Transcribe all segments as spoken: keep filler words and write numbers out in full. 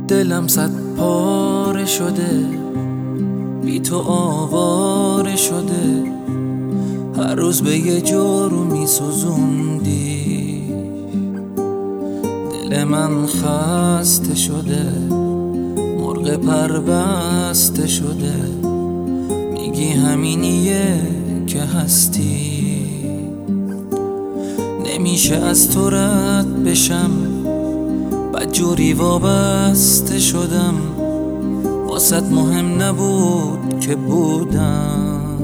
دلم صد پاره شده، بی تو آواره شده، هر روز به یه جورو می سوزوندی. دل من خسته شده، مرغ پربسته شده، میگی همینیه که هستی. نمیشه از تو رد بشم، بدجوری وابسته شدم، واسط مهم نبود که بودم.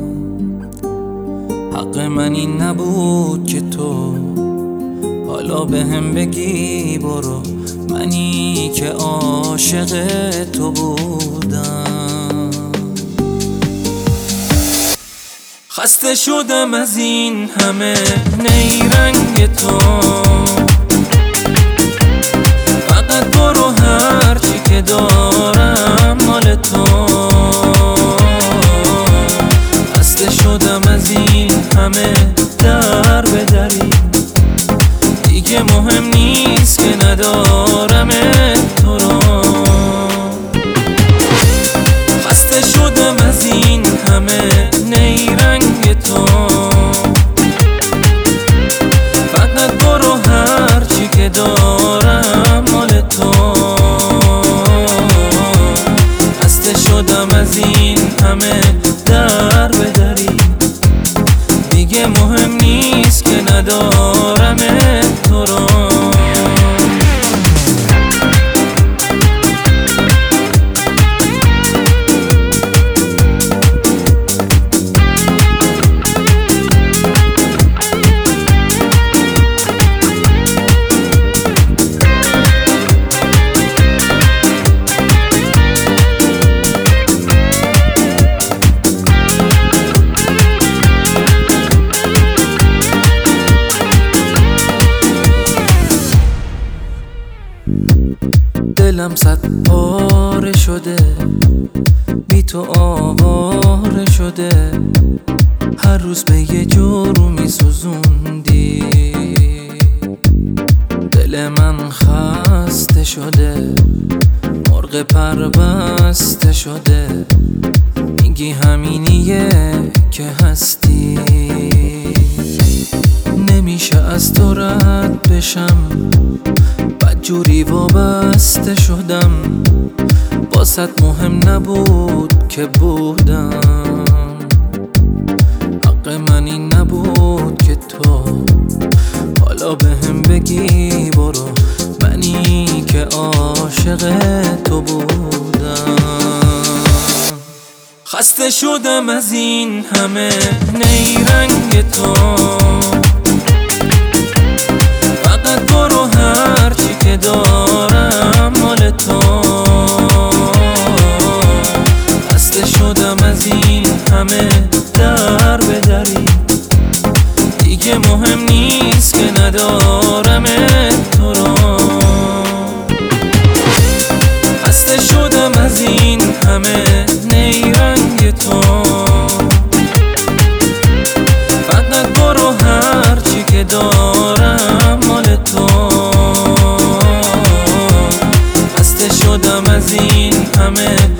حق من این نبود که تو حالا به هم بگی برو، منی که عاشق تو بودم. خسته شدم از این همه نیرنگ تو، فقط برو هرچی که دارم مال تو. خسته شدم از این همه در به دری، دیگه مهم نیست که ندارم تو رو. خسته شدم از این همه نیرنگ تو، فقط برو هرچی که دارم مال تو. خسته شدم از این همه در به دری، دیگه مهم نیست که ندارم تو رو. دلم صد پاره شده، بی تو آواره شده، هر روز به یه جورو می سوزوندی. دل من خسته شده، مرغ پربسته شده، میگی همینیه که هستی. نمیشه از تو رد بشم، بدجوری وابسته شدم، واسط مهم نبود که بودم. حق من این نبود که تو حالا به هم بگی برو، منی که عاشق تو بودم. خسته شدم از این همه نیرنگ تو، فقط برو هرچی که دارم مال تو. خسته شدم از این همه در به دری، دیگه مهم نیست که ندارم تو رو. خسته شدم از این همه نیرنگ تو، فقط برو هرچی که دارم مال تو. خسته شدم از این همه